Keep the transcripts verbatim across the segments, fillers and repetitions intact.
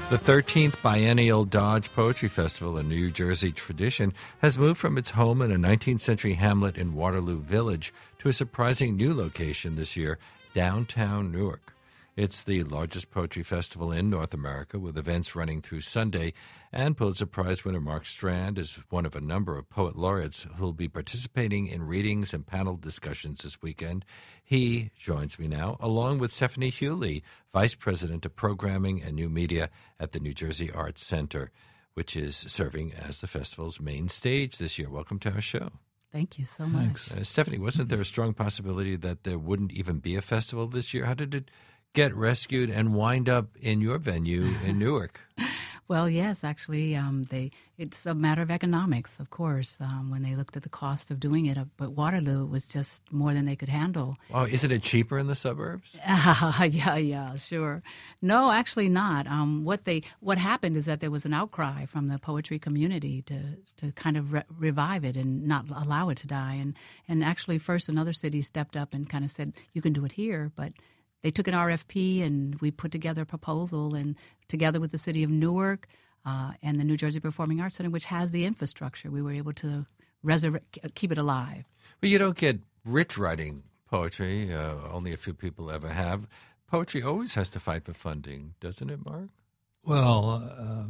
The thirteenth Biennial Dodge Poetry Festival, a New Jersey tradition, has moved from its home in a nineteenth century hamlet in Waterloo Village to a surprising new location this year, downtown Newark. It's the largest poetry festival in North America, with events running through Sunday, and Pulitzer Prize winner Mark Strand is one of a number of poet laureates who'll be participating in readings and panel discussions this weekend. He joins me now, along with Stephanie Hewley, Vice President of Programming and New Media at the New Jersey Arts Center, which is serving as the festival's main stage this year. Welcome to our show. Thank you so much. Uh, Stephanie, wasn't there a strong possibility that there wouldn't even be a festival this year? How did it get rescued and wind up in your venue in Newark? Well, yes, actually, um, they it's a matter of economics, of course. Um, when they looked at the cost of doing it, but Waterloo was just more than they could handle. Oh, isn't it cheaper in the suburbs? Uh, yeah, yeah, sure. No, actually not. Um, what they what happened is that there was an outcry from the poetry community to to kind of re- revive it and not allow it to die. And and actually, first another city stepped up and kind of said, "You can do it here," but they took an R F P, and we put together a proposal, and together with the city of Newark uh, and the New Jersey Performing Arts Center, which has the infrastructure, we were able to resurrect, keep it alive. Well, you don't get rich writing poetry. Uh, only a few people ever have. Poetry always has to fight for funding, doesn't it, Mark? Well, uh,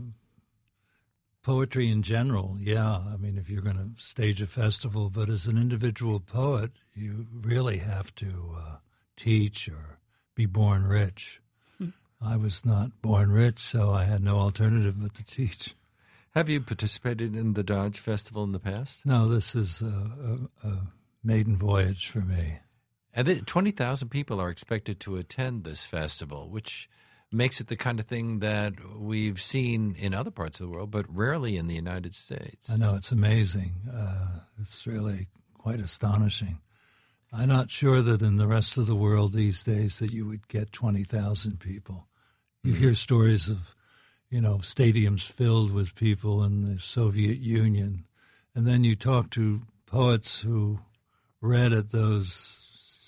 poetry in general, yeah. I mean, if you're going to stage a festival, but as an individual poet, you really have to uh, teach or be born rich. Hmm. I was not born rich, so I had no alternative but to teach. Have you participated in the Dodge Festival in the past? No, this is a, a, a maiden voyage for me. And twenty thousand people are expected to attend this festival, which makes it the kind of thing that we've seen in other parts of the world, but rarely in the United States. I know, it's amazing. Uh, it's really quite astonishing. I'm not sure that in the rest of the world these days that you would get twenty thousand people. You mm-hmm. hear stories of, you know, stadiums filled with people in the Soviet Union. And then you talk to poets who read at those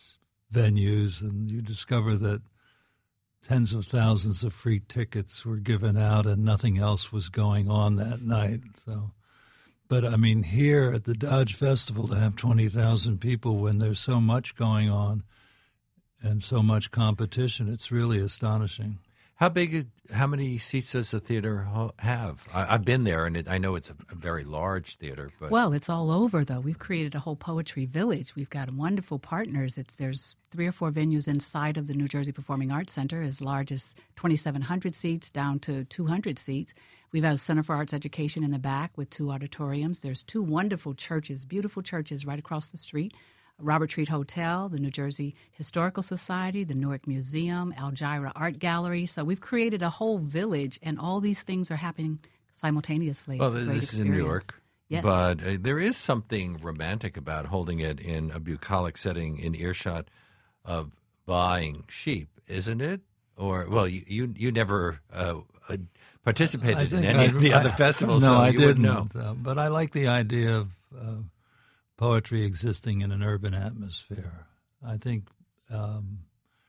venues, and you discover that tens of thousands of free tickets were given out and nothing else was going on that night. So... But, I mean, here at the Dodge Festival, to have twenty thousand people when there's so much going on and so much competition, it's really astonishing. How big, how many seats does the theater have? I, I've been there, and it, I know it's a, a very large theater. But Well, it's all over, though. We've created a whole poetry village. We've got wonderful partners. It's There's three or four venues inside of the New Jersey Performing Arts Center, as large as twenty-seven hundred seats down to two hundred seats. We've got a Center for Arts Education in the back with two auditoriums. There's two wonderful churches, beautiful churches right across the street. Robert Treat Hotel, the New Jersey Historical Society, the Newark Museum, Algira Art Gallery. So we've created a whole village, and all these things are happening simultaneously. Well, it's a great this experience. is in Newark, yes. But uh, there is something romantic about holding it in a bucolic setting in earshot of buying sheep, isn't it? Or, well, you you, you never uh, participated in any I, of the I, other festivals, no, so I you didn't, wouldn't know. Uh, but I like the idea of uh, poetry existing in an urban atmosphere. I think, um,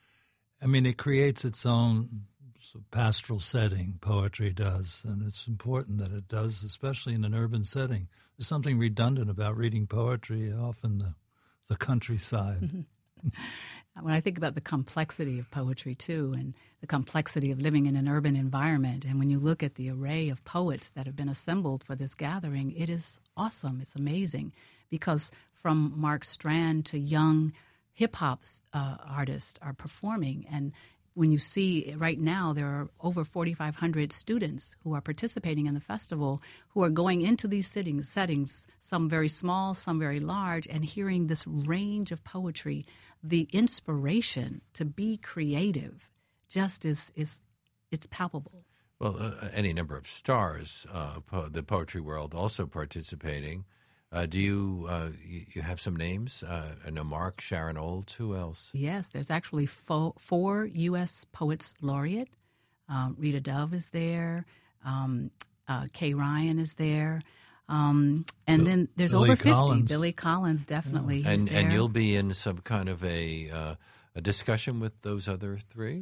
I mean, it creates its own pastoral setting, poetry does, and it's important that it does, especially in an urban setting. There's something redundant about reading poetry off in the, the countryside. Mm-hmm. When I think about the complexity of poetry, too, and the complexity of living in an urban environment, and when you look at the array of poets that have been assembled for this gathering, it is awesome. It's amazing. Because from Mark Strand to young hip-hop uh, artists are performing. And when you see right now, there are over forty-five hundred students who are participating in the festival who are going into these settings, settings, some very small, some very large, and hearing this range of poetry. The inspiration to be creative just is, is it's palpable. Well, uh, any number of stars, uh, po- the poetry world also participating. Uh, do you, uh, you you have some names? Uh, I know Mark, Sharon Olds. Who else? Yes, there's actually fo- four U S Poets Laureate. Um, Rita Dove is there. Um, uh, Kay Ryan is there. Um, and then there's Billy over fifty. Collins. Billy Collins, definitely. Yeah. He's And there. and you'll be in some kind of a uh, a discussion with those other three?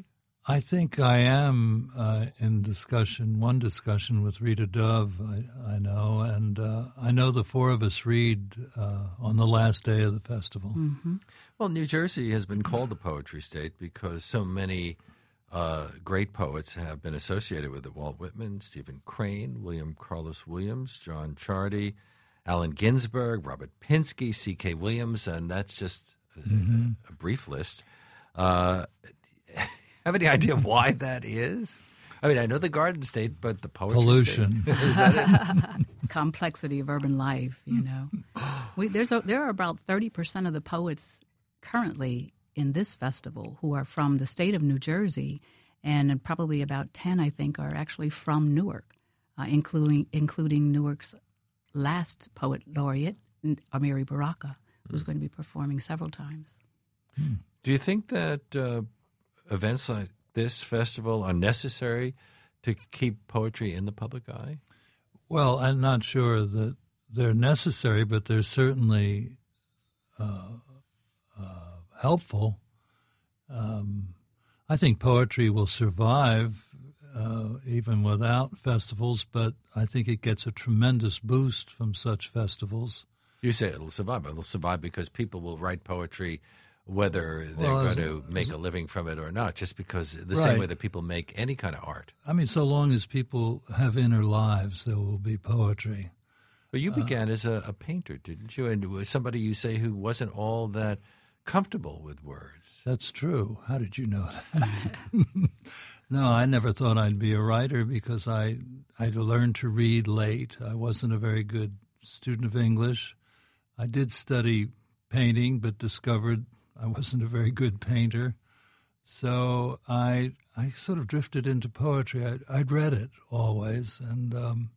I think I am uh, in discussion, one discussion with Rita Dove, I, I know, and uh, I know the four of us read uh, on the last day of the festival. Mm-hmm. Well, New Jersey has been called the poetry state because so many uh, great poets have been associated with it. Walt Whitman, Stephen Crane, William Carlos Williams, John Chardy, Allen Ginsberg, Robert Pinsky, C K. Williams, and that's just a, mm-hmm. a brief list. Uh Have any idea why that is? I mean, I know the Garden State, but the poetry pollution state, is that it? Complexity of urban life. You know, we, there's a, there are about thirty percent of the poets currently in this festival who are from the state of New Jersey, and probably about ten, I think, are actually from Newark, uh, including including Newark's last poet laureate, Amiri Baraka, who's mm. going to be performing several times. Mm. Do you think that Uh, events like this festival are necessary to keep poetry in the public eye? Well, I'm not sure that they're necessary, but they're certainly uh, uh, helpful. Um, I think poetry will survive uh, even without festivals, but I think it gets a tremendous boost from such festivals. You say it'll survive, but it'll survive because people will write poetry whether they're well, going to make a living from it or not, just because the right. same way that people make any kind of art. I mean, so long as people have inner lives, there will be poetry. But you began uh, as a, a painter, didn't you? And was somebody you say who wasn't all that comfortable with words. That's true. How did you know that? No, I never thought I'd be a writer because I I learned to read late. I wasn't a very good student of English. I did study painting, but discovered I wasn't a very good painter. So I I sort of drifted into poetry. I, I'd read it always, and um,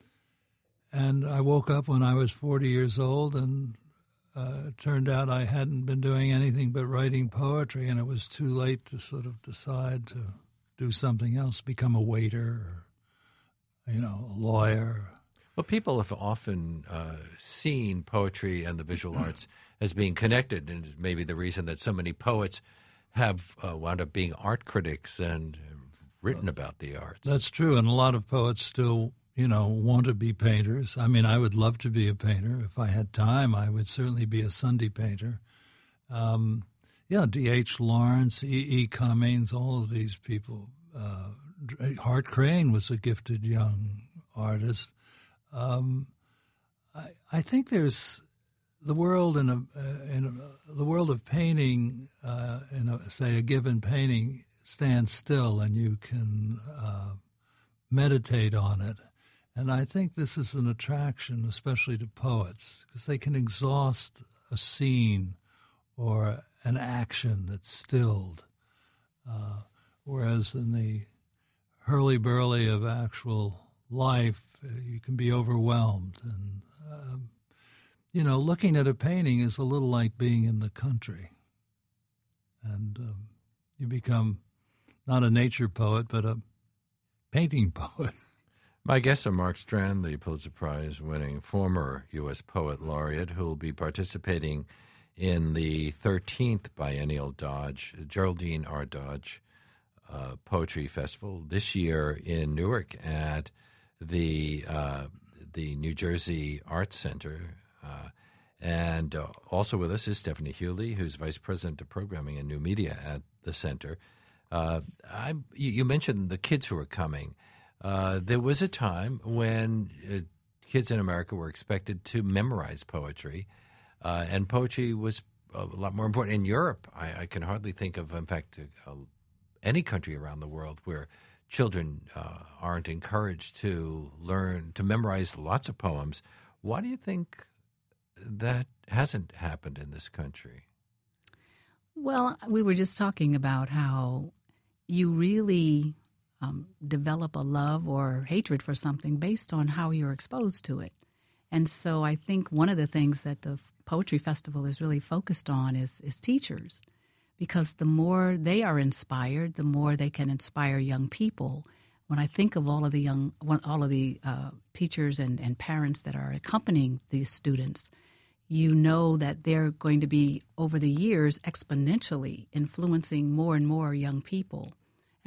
and I woke up when I was forty years old, and uh, it turned out I hadn't been doing anything but writing poetry, and it was too late to sort of decide to do something else, become a waiter, or, you know, a lawyer. Well, people have often uh, seen poetry and the visual arts as being connected, and maybe the reason that so many poets have uh, wound up being art critics and written about the arts. That's true, and a lot of poets still, you know, want to be painters. I mean, I would love to be a painter. If I had time, I would certainly be a Sunday painter. Um, yeah, D H Lawrence, E. E. Cummings, all of these people. Uh, Hart Crane was a gifted young artist. Um, I, I think there's the world in a, uh, in a, the world of painting. Uh, in a, say a given painting stands still, and you can uh, meditate on it. And I think this is an attraction, especially to poets, because they can exhaust a scene or an action that's stilled, uh, whereas in the hurly-burly of actual life, you can be overwhelmed. And, um, you know, looking at a painting is a little like being in the country. And um, you become not a nature poet, but a painting poet. My guests are Mark Strand, the Pulitzer Prize-winning former U S Poet Laureate, who will be participating in the thirteenth Biennial Dodge, Geraldine R. Dodge uh, Poetry Festival this year in Newark at the uh, the New Jersey Arts Center. Uh, and uh, also with us is Stephanie Hewley, who's Vice President of Programming and New Media at the center. Uh, I, you, you mentioned the kids who are coming. Uh, there was a time when uh, kids in America were expected to memorize poetry, uh, and poetry was a lot more important. In Europe, I, I can hardly think of, in fact, uh, any country around the world where children uh, aren't encouraged to learn, to memorize lots of poems. Why do you think that hasn't happened in this country? Well, we were just talking about how you really um, develop a love or hatred for something based on how you're exposed to it. And so I think one of the things that the Poetry Festival is really focused on is, is teachers, because the more they are inspired, the more they can inspire young people. When I think of all of the young, all of the uh, teachers and, and parents that are accompanying these students, you know that they're going to be, over the years, exponentially influencing more and more young people.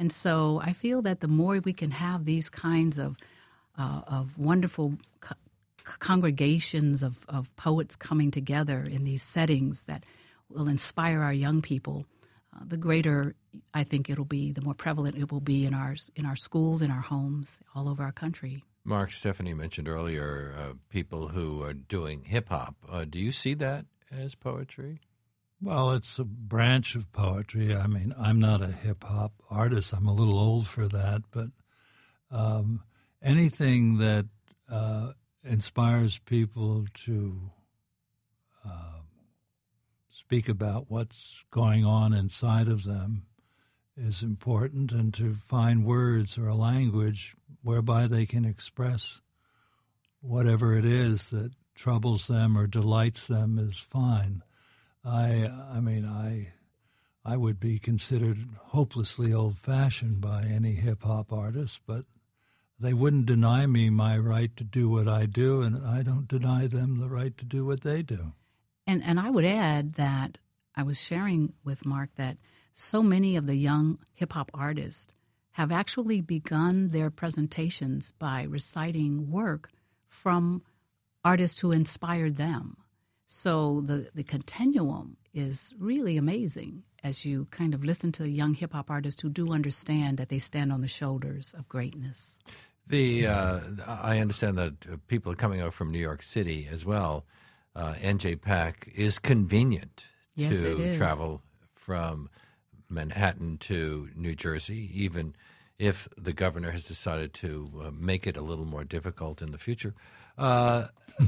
And so I feel that the more we can have these kinds of uh, of wonderful co- congregations of, of poets coming together in these settings that will inspire our young people, uh, the greater I think it'll be, the more prevalent it will be in our in our schools, in our homes, all over our country. Mark, Stephanie mentioned earlier uh, people who are doing hip-hop. Uh, do you see that as poetry? Well, it's a branch of poetry. I mean, I'm not a hip-hop artist. I'm a little old for that. But um, anything that uh, inspires people to uh, speak about what's going on inside of them is important, and to find words or a language whereby they can express whatever it is that troubles them or delights them is fine. I I mean, I I would be considered hopelessly old-fashioned by any hip-hop artist, but they wouldn't deny me my right to do what I do, and I don't deny them the right to do what they do. And and I would add that I was sharing with Mark that so many of the young hip-hop artists have actually begun their presentations by reciting work from artists who inspired them. So the, the continuum is really amazing as you kind of listen to young hip-hop artists who do understand that they stand on the shoulders of greatness. The uh, I understand that uh, people are coming out from New York City as well. Uh, N J PAC is convenient Yes, to it is. travel from Manhattan to New Jersey, even if the governor has decided to uh, make it a little more difficult in the future. Uh,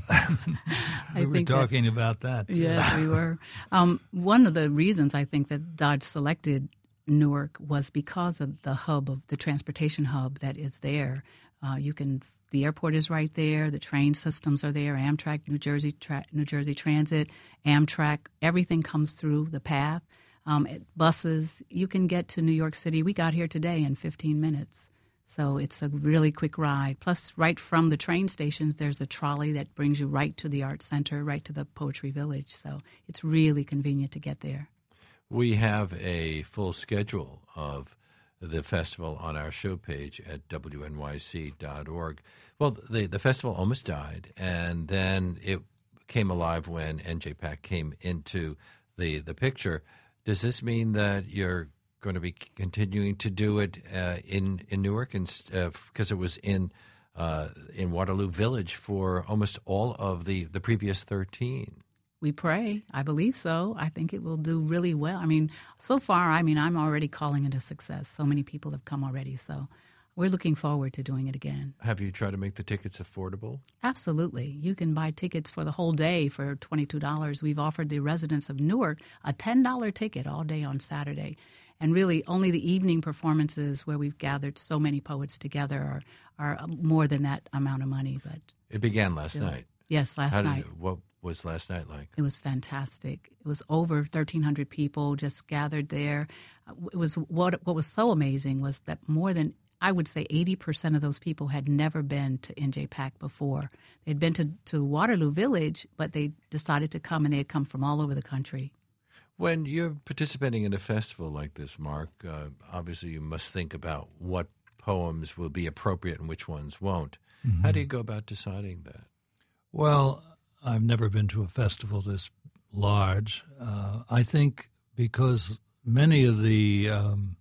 we were talking that, about that. Too. Yes, we were. Um, one of the reasons I think that Dodge selected Newark was because of the hub of the transportation hub that is there. Uh, you can, the airport is right there. The train systems are there. Amtrak, New Jersey, tra- New Jersey Transit, Amtrak. Everything comes through the path. Um, buses, you can get to New York City. We got here today in fifteen minutes. So it's a really quick ride. Plus, right from the train stations, there's a trolley that brings you right to the Art Center, right to the Poetry Village. So it's really convenient to get there. We have a full schedule of the festival on our show page at W N Y C dot org. Well, the, the festival almost died, and then it came alive when N J PAC came into the, the picture. Does this mean that you're going to be continuing to do it uh, in in Newark, because uh, it was in uh, in Waterloo Village for almost all of the, the previous thirteen? We pray. I believe so. I think it will do really well. I mean, so far, I mean, I'm already calling it a success. So many people have come already. So we're looking forward to doing it again. Have you tried to make the tickets affordable? Absolutely. You can buy tickets for the whole day for twenty-two dollars. We've offered the residents of Newark a ten dollars ticket all day on Saturday. And really, only the evening performances where we've gathered so many poets together are, are more than that amount of money. But it began last still, night. Yes, last How did night. It, what was last night like? It was fantastic. It was over thirteen hundred people just gathered there. It was what what was so amazing was that more than, I would say, eighty percent of those people had never been to N J PAC before. They'd been to, to Waterloo Village, but they decided to come, and they had come from all over the country. When you're participating in a festival like this, Mark, uh, obviously you must think about what poems will be appropriate and which ones won't. Mm-hmm. How do you go about deciding that? Well, I've never been to a festival this large. Uh, I think because many of the um,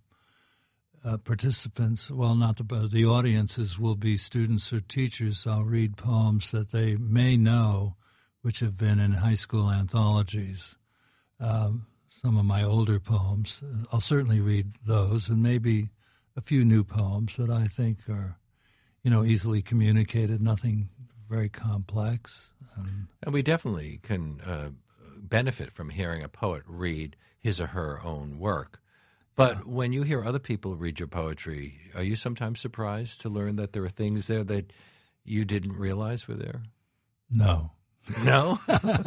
uh, participants, well, not the, the audiences, will be students or teachers, I'll read poems that they may know, which have been in high school anthologies. Um, some of my older poems, I'll certainly read those, and maybe a few new poems that I think are, you know, easily communicated, nothing very complex. And, and we definitely can uh, benefit from hearing a poet read his or her own work. But yeah. When you hear other people read your poetry, are you sometimes surprised to learn that there are things there that you didn't realize were there? No. No?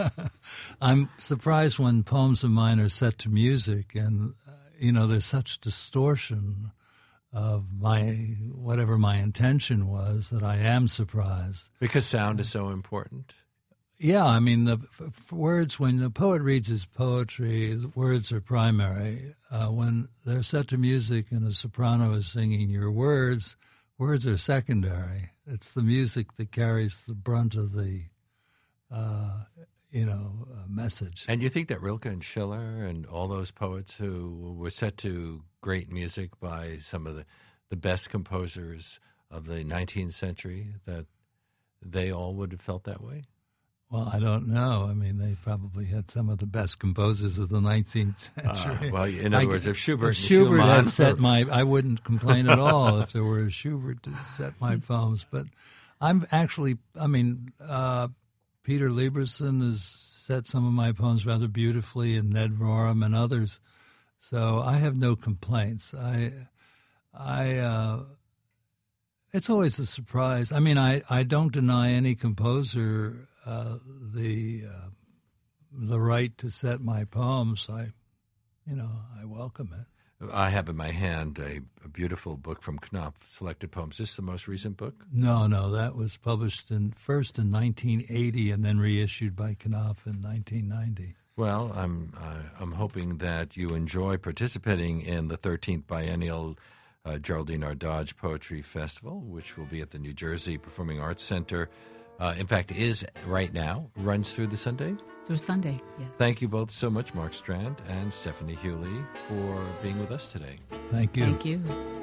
I'm surprised when poems of mine are set to music and, uh, you know, there's such distortion of my, whatever my intention was, that I am surprised. Because sound is so important? Yeah, I mean, the f- f- words, when the poet reads his poetry, the words are primary. Uh, when they're set to music and a soprano is singing your words, words are secondary. It's the music that carries the brunt of the, uh, you know, uh, message. And you think that Rilke and Schiller and all those poets who were set to great music by some of the, the best composers of the nineteenth century, that they all would have felt that way? Well, I don't know. I mean, they probably had some of the best composers of the nineteenth century. Uh, well, in other I, words, if Schubert, if Schubert and had set my, I wouldn't complain at all if there were a Schubert to set my poems. But I'm actually, I mean, uh, Peter Lieberson has set some of my poems rather beautifully, and Ned Rorem and others. So I have no complaints. I, I. Uh, It's always a surprise. I mean, I, I don't deny any composer uh, the uh, the right to set my poems. I, you know, I welcome it. I have in my hand a, a beautiful book from Knopf, Selected Poems. Is this the most recent book? No, no, that was published in first in nineteen eighty and then reissued by Knopf in nineteen ninety. Well, I'm uh, I'm hoping that you enjoy participating in the thirteenth Biennial Uh, Geraldine R. Dodge Poetry Festival, which will be at the New Jersey Performing Arts Center. Uh, in fact, is right now, runs through the Sunday. Through Sunday, yes. Thank you both so much, Mark Strand and Stephanie Hewley, for being with us today. Thank you. Thank you.